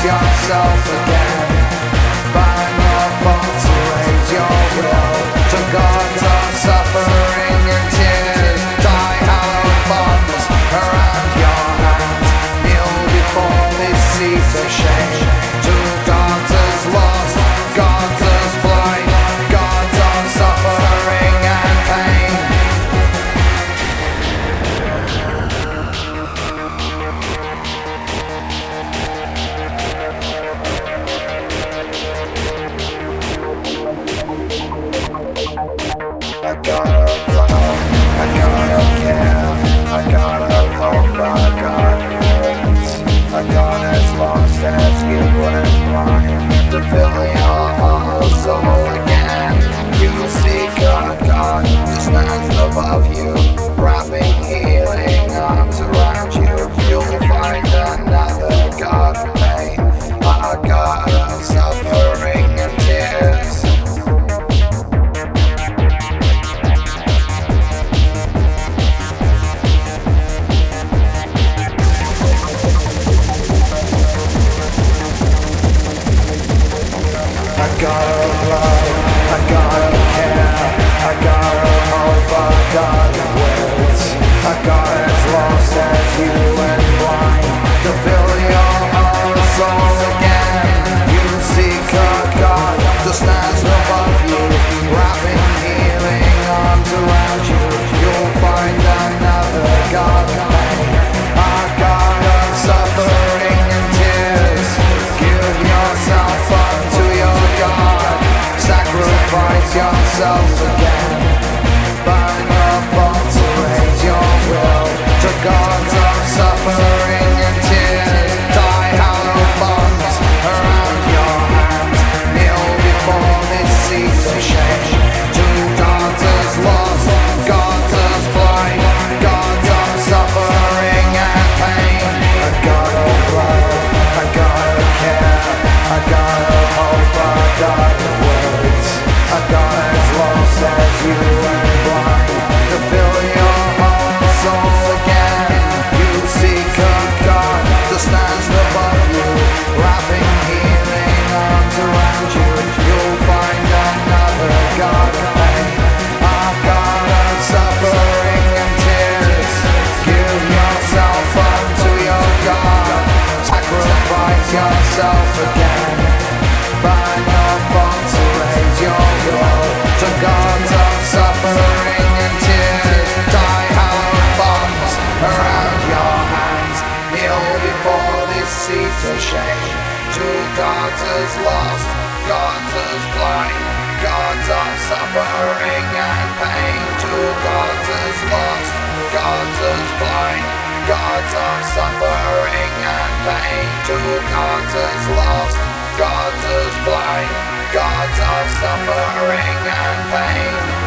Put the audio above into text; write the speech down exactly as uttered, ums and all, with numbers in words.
yourself again. Burn your thoughts, raise your will to gods of suffering and tears. Die hallowed bonds around your hands. Kneel before this seat of shame. To gods as lost, gods as blind, gods of suffering and pain. I gotta love, I gotta care, I gotta hope, I gotta wait. I got as lost as you and blind to fill your whole soul again. You seek a God who stands above you, wrapping healing arms around you. You'll find another God of pain, a God of suffering and tears. I gotta love, I gotta care, I gotta hope, I gotta wait. I got as lost as you and blind to fill your whole soul again. You seek a God that stands above you, wrapping healing arms around you. You'll find another God of pain, a God of suffering and tears. Give yourself up to your God, sacrifice yourself again. Burn your thoughts, raise your will to gods of suffering and tears. Die hallowed bonds around your hands. Kneel before this seat of shame. To gods as lost, gods as blind, gods of suffering and pain. I gotta love, I gotta care, I gotta hope, I gotta wait. I got as lost as you and blind to fill your whole soul again. You seek a God that stands above you, wrapping healing arms around you. You'll find another God of pain, a God of suffering and tears. Give yourself up to your God, sacrifice yourself again. Burn your thoughts, raise your will to gods of suffering and tears. Die hallowed bonds around your hands. Kneel before this seat of shame. To gods as lost, gods as blind, gods of suffering and pain. To gods as lost, gods as blind, gods of suffering and pain. To gods as lost, gods as blind, gods of suffering and pain.